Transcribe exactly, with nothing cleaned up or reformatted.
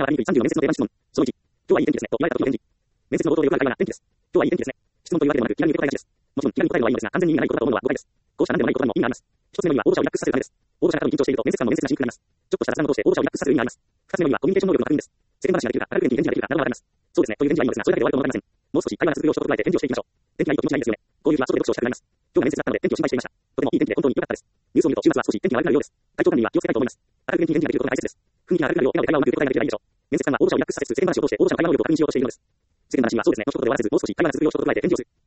はにくいさんじゅうの面接の定番質問。そのいち。今日はいい天気ですね。と言われた時の返事。面接の冒頭でよくある会話が天気です。今日はいい天気ですね。質問というわけでもなく、気軽に受け答えが大事です。もちろん、気軽に答えるのはいいのですが、完全に意味がない言葉だと思うのは誤解です。こうした何でもない言葉にも意味があります。一つ目の意味は、応募者をリラックスさせるためです。応募者が過度に緊張していると、面接官の面接がしにくくなります。ちょっとした雑談を通して応募者をリラックスさせる意味があります。二つ目の意味は、コミュニケーション能力の確認です。世間話ができるか、明るく元気に返事ができるか、などがあります。そうですね、という返事はいいのですが、それだけで終わると思いません。もう少し会話が続く様子を捉えて返事をしていきましょう。天気がいいと気持ちがいいですよね。こういう日は外で読書をしたくなります。今日が面接だったので天気を心配していました。とてもいい天気で本当に良かったです。ニュースを見ると週末は少し天気が悪くなるようです。体調管理には気をつけたいと思います。明るく元気に返事ができることが大切です。雰囲気が明るくなるよう、笑顔で会話をうまく受け答えができればいいでしょう。面接官は応募者をリラックスさせつつ、世間話を通して応募者の会話能力を確認しようとしているのです。世間話はそうですね、と一言で終わらせず、もう少し会話が続く様子を捉えて返事をする。